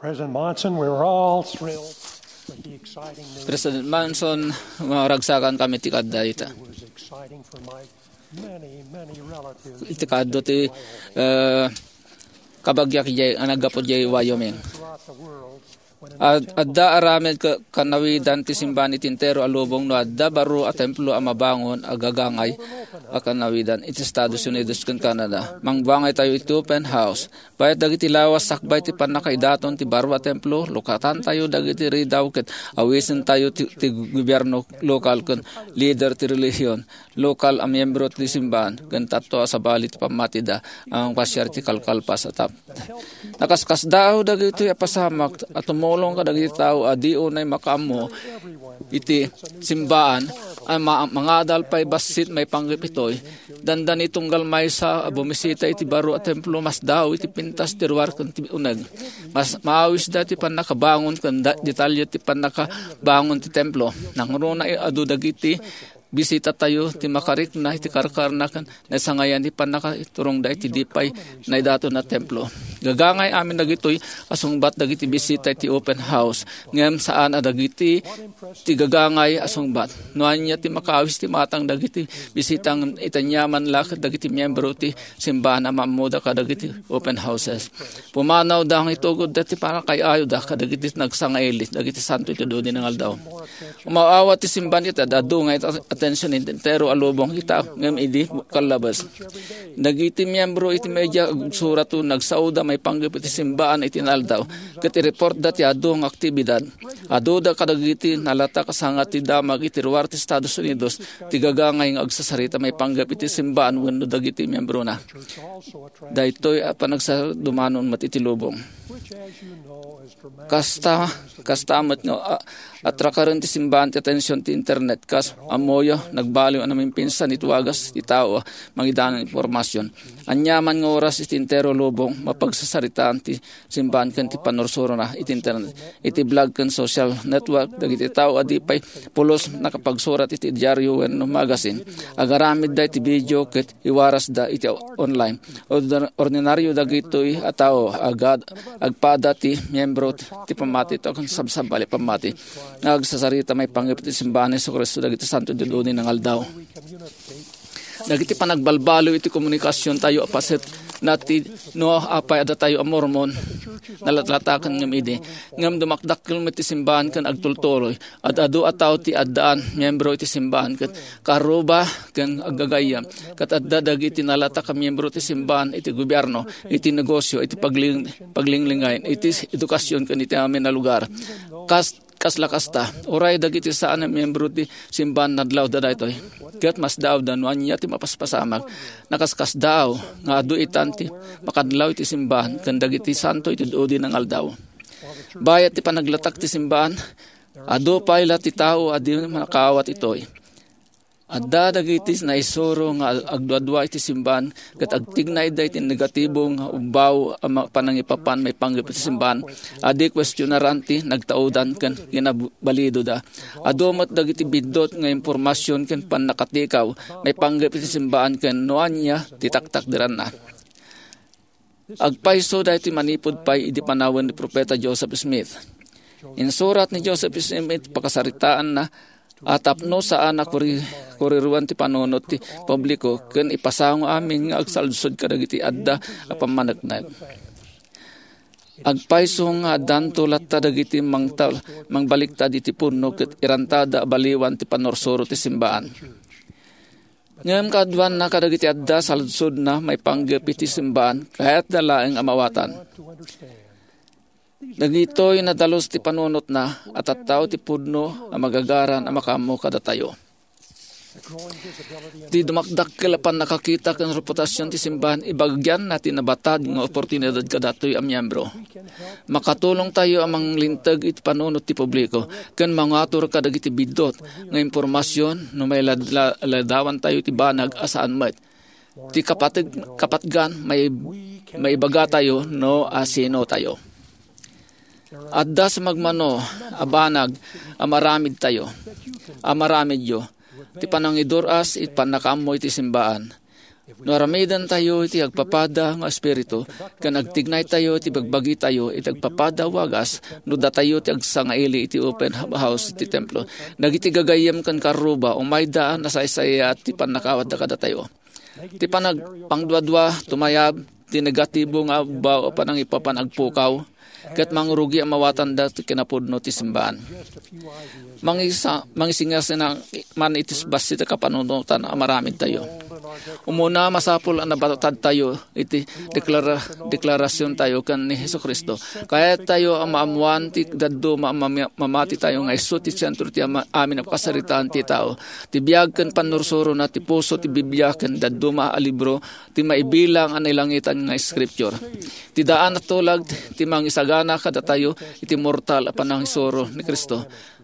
President Monson, we were all thrilled with the exciting news. President Monson, maragsakan kami ti kadda ita. It was exciting for my many relatives Iti kaddo ti kabagyak jay anagapod jay Wyoming. throughout the world. Adda aramid kanawidan ti simbahan iti entero alubong no adda baro a templo a mabangon agagangay a kanawidan iti Estados Unidos ken Canada. Mangbangay tayo iti open house. Bayat dagiti lawas sakbay ti panakaidaton ti baro a templo lokatan tayo dagiti ridaw ket awisen tayo ti gobyerno lokal ken leader ti relihiyon lokal a miyembro ti simbahan ken tatto a sabali ti pamatida ang pasyar ti kalkalpas atap. Nakaskas daw dagiti pasamak at tumulong ka dagiti tao adi unay makamo iti simbaan ay mangadal pay basit may panggipitoy dandan itunggal may sa bumisita iti baro at templo mas daw iti pintas tirwar ken ti uneg mas maawis dati pan nakabangon ken detalye ti pan nakabangon ti templo nangruna adu dagiti bisita tayo ti makarik na iti karkarna kan nasangayan ti panaka turong da iti dipay na idato na templo. Gagangay amin dagitoy asungbat dagiti bisita iti open house ngem saan dagiti ti gagangay asungbat. Noanya ti makawis ti matang dagiti bisitang itanyaman lakad dagiti miyembro ti simbahan na mamuda ka dagiti open houses. Pumanaw dang itugod dati para kay ayo da ka dagiti nagsangailis dagiti santo iti do din ngal daw. Umaawa ti simbahan ita dadungay atensyon entero alubong kita ngem idi kalabas. Dagiti miyembro iti media suratu nagsauda may panggip iti simbahan iti naldaw. Ket report dati adu ang aktibidad. Adu da kadagiti nalata kasangat ti damag iti ruwar ti Estados Unidos ti gagangay nga agsasarita may panggip iti simbahan wenno dagiti miyembro na. Daytoy panagsadumanon mat iti lubong. Kastamat nga atrakaran ti simbahan ti atensyon ti internet kas amoyo nagbaliw namin pinsan ituwagas ti tao mangidanan informasyon. Anyaman nga oras iti entero lubong mapagsasaritaan ti simbahan ken ti panorsuro na iti internet. Iti blog ken social network dagiti tao adipay pulos nakapagsurat iti diaryo wenno magazine. Agaramid da iti video ket iwaras da iti online. Ordinaryo dagitoy a tao agpada ti miyembro ti pamati to ken sabsabali pamati. Nagsasarita may panggip ti simbahan ni Jesucristo dagiti santo dilunin ng aldaw. Dagiti panagbalbalo iti komunikasyon tayo apaset nati no apay ada tayo a Mormon nalatlatakan ngem idi ngem dumakdakkel met ti simbahan ken agtultuloy at adu ataw ti addaan miyembro iti simbahan ket karuba ken agagayam ket adda dagiti nalata ka miyembro ti simbahan iti gobyerno iti negosyo iti paglinglingay iti edukasyon ken iti amin na lugar kaslakasta oray dagiti saan ang miyembro ti simbahan nadlaw da daytoy ket mas daw danuan niya ti mapaspasamag nakaskas daw nga adu itanti makadlaw iti simbahan ken dagiti santo iti duodi ng aldaw bayat ti panaglatak ti simbahan adu payla ti tao adi makawat itoy adda dagiti naisuro nga agduadwa iti simbahan ket agtignay da iti negatibo nga ubaw panangipapan may panggip iti simbahan adi questionaran ti nagtaudan ken ginabalido da adumat dagiti bidot nga impormasyon ken pannakatikaw may panggip iti simbahan ken noanya ti taktak diran na agpayso da iti manipod pay idi panawon ni propeta Joseph Smith. Insurat ni Joseph Smith pakasaritaan na atapno sa anak kuriruan ti panunot ti publiko ken ipasango amin nga agsalsod kadagiti adda a pamanagnag. Agpayso nga danto latta dagiti mangbaliktad iti punno ket irantada baliwan ti panorsuro ti simbahan. Ngem kadwan na kadagiti adda salsod na may panggep iti simbahan kahit dalaeng amawatan. Dagitoy nadalos ti panunot na at tattaw ti pudno a magagaran a makamo kada tayo. Ti dumakdakkel pan nakakita ken reputasyon ti simbahan ibagyan natin nabatad nga oportunidad kadatoy a miyembro. Makatulong tayo amang lintag iti panunot ti publiko ken mangatur kadagiti bidot nga impormasyon no may ladawan tayo ti banag asaan met. Ti kapatgan may baga tayo no asino tayo. Adda sa magmano, abanag, amaramid tayo, amaramid yo. Ti panangiduras, it panakamoy ti simbahan. No aramidan tayo iti agpapada nga espiritu, kan agtignay tayo iti bagbagi tayo iti agpapada wagas, no datayo iti agsangaili iti open house iti templo. Nagiti gagayem kan karuba, umay daan nasaysaya ti panakawad da kada tayo. Ti panag pangdwadwa, tumayab, ti negatibo nga ba o panang ipapanagpukaw, kat mangrugi ang mawatan da kinapudno ti simbahan. Mangisingas na man itis basi ta kapanunutan maraming tayo. Umuna masapul ang nabatad tayo iti deklarasyon tayo kan ni Jesucristo. Kaya tayo ang maamuan ti daddo mamati tayo nga iso ti sentro ti amin ang kasaritaan ti tao. Ti biyag kan panursuro na ti puso ti Biblia kan daddo maalibro ti maibilang ang ilangitan nga scripture. Ti daan at tulag ti mangisagana kada tayo iti mortal apan ang isuro ni Kristo.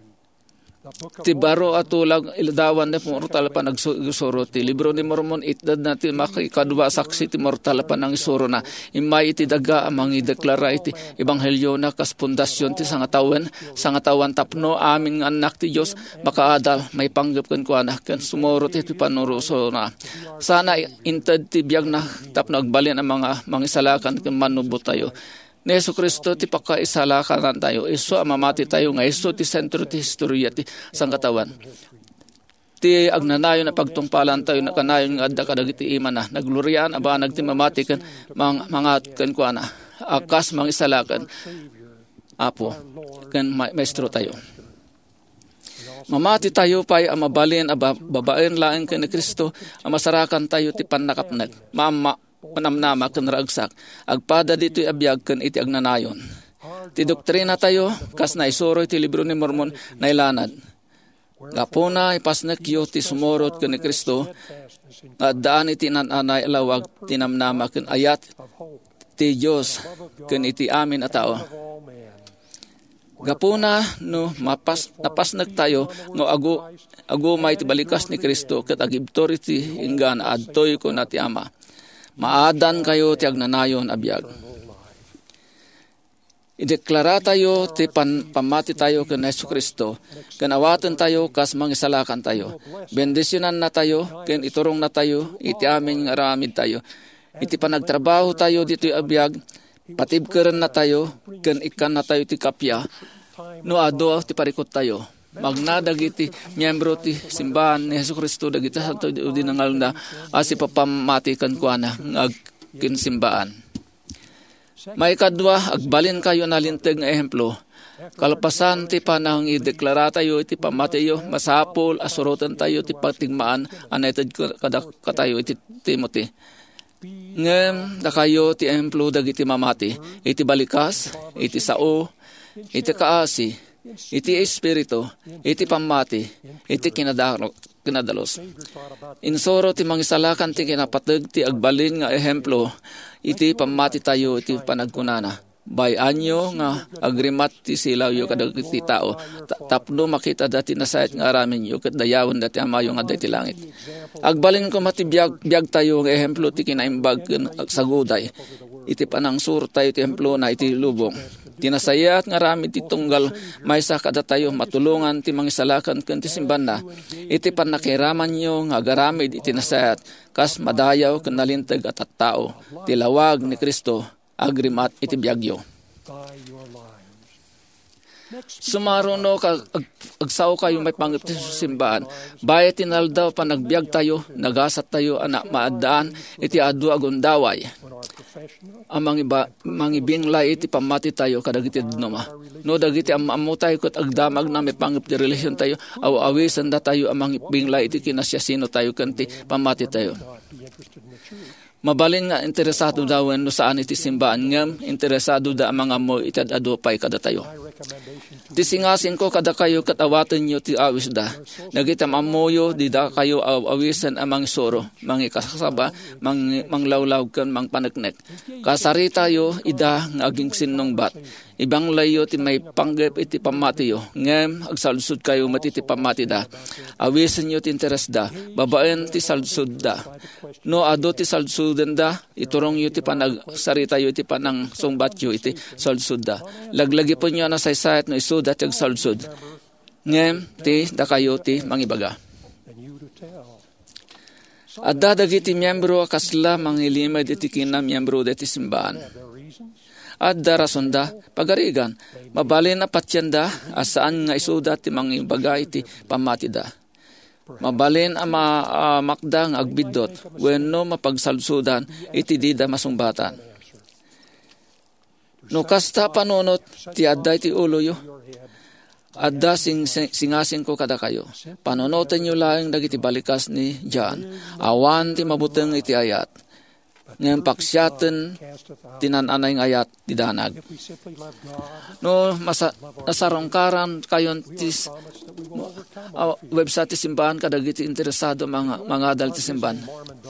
Ti baro at tulag iladawan na mortal apan nagsuro ti libro ni Mormon itdad na ti makikadwa saksi ti mortal apan ang isuro na imay iti daga amang ideklara iti ebanghelyo na kas pundasyon ti sangatawan tapno aming anak ti Diyos makaadal may panggap kan kuana kan sumuro ti panuruso na sana inted ti biyag na tapno agbalin ang mga mangisalakan kan manubot tayo. Ni Jesucristo ti pakaisalakan tayo. Iso amamati tayo nga iso ti sentro ti historya ti sangkatawan. Ti agnanayon na pagtungpalan tayo na kanayon nga adda kadagiti iman na naglurian aba nagti mamati kan mga kan kuana. Akas mangisalakan. Apo kan maestro tayo. Mamati tayo pa'y amabalin babaen laeng kan ni Kristo amasarakan tayo ti panakapnag. Panamnama kan ragsak agpada dito'y abiyag kan iti agnanayon. Ti doktrina tayo kas na isuro iti libro ni Mormon na ilanad. Gapuna ipasnek yo ti sumorot kan ni Kristo at daan iti nananay alawag tinamnama kan ayat ti Diyos kan iti amin a tao. Gapuna no napasnek tayo no ago may ti balikas ni Kristo ket agibtor iti inggan adtoy ko na ti ama. Maadan kayo ti agnanayon abiyag. Ideklara tayo ti pamati tayo ken Jesucristo. Ken awatan tayo kas mangisalakan tayo. Bendisyonan na tayo ken iturong na tayo iti amin nga aramid tayo. Iti panagtrabaho tayo dito'y abiyag. Patibkeren na tayo ken ikan na tayo ti kapya. No ado ti parikot tayo. Magnadagiti miyembro ti simbahan ni Jesucristo dagiti santo di nangal na asi papamati kan kuana ng kinsimbahan. May kadwa agbalin kayo nalinteg nga ehemplo. Kalpasan ti panang ideklara tayo iti pamatiyo masapol asurotan tayo ti patigmaan anayted katayo iti Timothy. Ngem da kayo ti ehemplo dagiti mamati iti balikas iti sao iti kaasi iti espiritu, iti pamati, iti kinadalos. Insoro ti mangisalakan ti kinapateg ti agbalin nga ehemplo, iti pamati tayo iti panagkunana. Bayanyo nga agrimat ti silaw yo kadagiti tao. Tapno makita dati nasayat nga aramin yo ket dayawan dati amayo nga dati langit. Agbalin ko mati biag tayo nga ehemplo ti kinaimbag ken agsaguday. Iti panangsur tayo ti ehemplo na iti lubong. Tinasayat nga rami ti tunggal maysa kada tayo matulungan ti mangisalakan ken ti simbahan. Iti panakiraman nyo nga agaramid iti nasayat kas madayaw ken nalinteg at tao ti lawag ni Kristo agrimat iti biagyo. Sumaruno agsaw kayo may panggap ti simbahan. Bayat tinaldaw pa nagbiag tayo, nagasat tayo anak maadaan iti adu agundaway. Ang mangibinglay iti pamati tayo kadagiti dinoma. No dagiti amamu tayo ket agdamag na may panggap ti relasyon tayo awisan da tayo ang mangibinglay iti kinasyasino tayo kanti pamati tayo. Mabalin nga interesado daw no saan iti simbahan ngem interesado da mga mo itad adupay kada tayo. Tisingasin ko kada kayo katawatan nyo ti awis da. Nagitam amoyo di da kayo awisan amang soro, mangi kasaba, manglawlaw kan mang panagnek. Kasari tayo ida nga aging sinong bat. Ibang layo ti may panggap iti pamati yo. Ngem agsalsud kayo matiti pamati da. Awisan nyo ti interes da. Babaen ti salsud da. No ado ti salsuden da. Iturong yo ti panagsarita yo ti panang sungbat yo iti salsud da. Laglagi po nyo na saysayat no isud at agsalsud. Ngem ti da kayo ti mangibaga. Adda dagiti miyembro kasla mangilimad iti kina miyembro deti simbahan. Adda rasonda pagarigan, mabalin na patyanda asaan nga isuda ti mangibaga iti pamatida. Mabalin makda nga agbidot wenno mapagsalsudan iti dida masumbatan. No kasta panunot ti adda iti uloyo. Adda singasing ko kada kayo. Panonoten nyo lang dagiti balikas ni John. Awan ti mabuteng iti ayat. Ngayon paksyaten tinananay ng ayat ti danag. No nasarongkaran kayon ti website ti simbahan kadagiti interesado mga adal ti simbahan.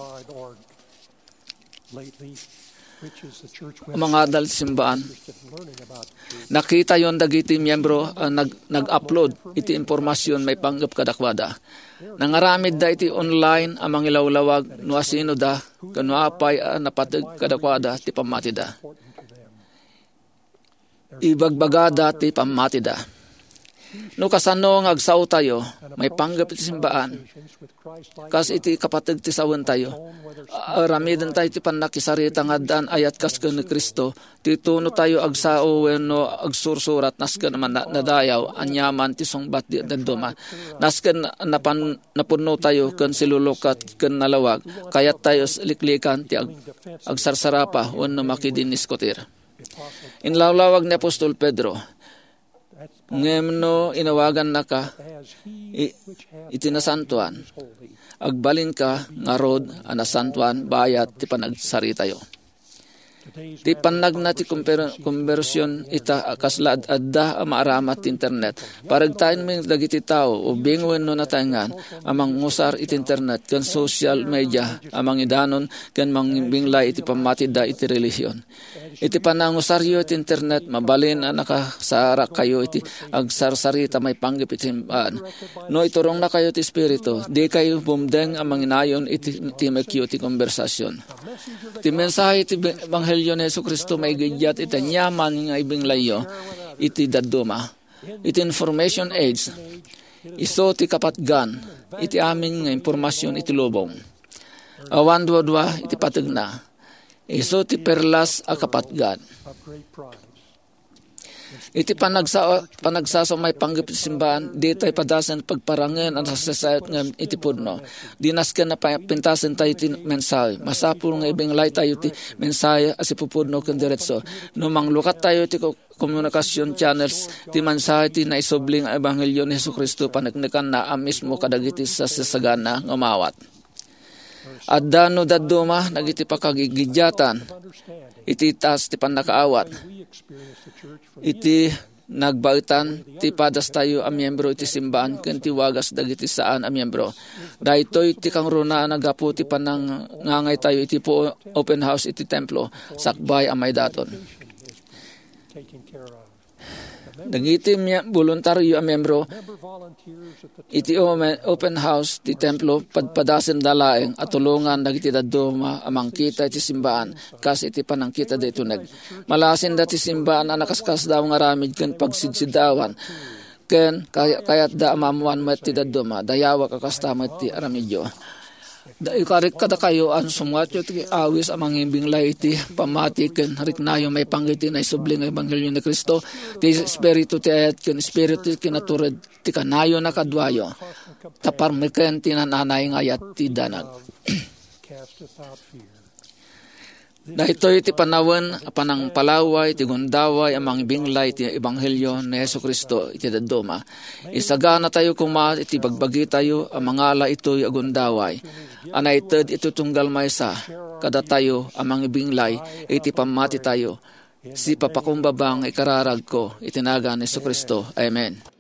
Mga adal simbahan. Nakita yon dagiti miyembro nag-upload iti impormasyon may panggap kadakwada. Nangaramid da iti online ang mangilawlawag no asino da kano apay napatag kadakwada ti pamatida. Ibagbagada ti pamatida. No kasano nga agsaw tayo may panggap iti simbahan. Kas iti kapatag ti sawen tayo. Ramidan tayo ti panakisarita nga dan ayat kas ken ni Kristo. Tituno tayo agsao wenno agsursurat nasken man nadayaw anyaman ti sungbat di daduma. Nasken napunno tayo ken silulukat ken nalawag. Kayat tayo liklikan ti agsarsarapa wenno makidiniskotir. Inlawlawag ni Apostol Pedro. Ngemno inawagan na ka itinasantuan. Agbalin ka ngarod anasantuan bayat ti panagsari tayo. Ti panag na ti konversyon ita kaslad adda maaramat ti internet. Paragtain mo dagiti tao o bingwen no natangan amang ngusar iti internet kan social media amang idanon kan mangbinglay iti pamatida iti relihiyon. Iti panangusaryo iti internet mabalin na nakasara kayo iti agsarsarita may panggip iti simbahan. No iturong na kayo ti espiritu di kayo bumdeng amang inayon iti mekyo ti konversasyon. Ti mensahe iti Ebanghelyo ni Jesucristo may gidyat iti nyaman nga ibinglayo iti daduma. Iti information age iso ti kapatgan iti amin nga impormasyon iti lubong. Awan dua iti patagna. Iso ti perlas a kapatgan. Iti panagsaso may panggap iti simbahan, di tayo padasan pagparangan ang sasayat nga iti pudno. Dinasken na pintasan tayo iti mensahe. Masapul nga ibinglay tayo iti mensahe as ipupudno ken diretso. No manglukat tayo iti komunikasyon channels ti mensahe ti naisobling ang Ebanghelyo ni Jesucristo panagnekan na mismo kadagiti sa sasagana nga umawat. Adda no daduma nagiti pakagigidyatan iti taas ti panakaawat. Iti nagbaitan ti padas tayo a miyembro iti simbahan ken ti wagas dagiti saan a miyembro. Daytoy ti kangruna nagapu ti panangangay tayo iti po open house iti templo sakbay a may daton. Dagiti voluntaryo a miyembro iti open house ti templo padpadasen dalaeng at tulungan dagiti daduma amang kita iti simbahan kas iti panangkita dayto nag malasin dati simbahan a nakaskas daw nga ramid ken pagsidsidawan ken kayat da amamuan met ti daduma dayawa kakasta met ti aramidyo. Ikarik kada kayo an sumwatyo ti awis amang ibinglay iti pamati ken riknayo may panggiti na isubling ang Ebanghelyo ni Kristo ti espiritu ti ayat ken espiritu ti kinatured ti kanayo na kadwayo taparmeken ti nananay nga ayat ti danag. Dahito iti panawen panang palaway ti gundaway amang ibinglay ti Ebanghelyo ni Jesucristo iti daduma. Isagana tayo kuma iti bagbagi tayo amang ala ito'y agundaway. Anay ted ito tunggal maysa kada tayo amang ibinglay iti pamati tayo. Si papakumbabang ikararag ko itinaga ni Jesucristo. Amen.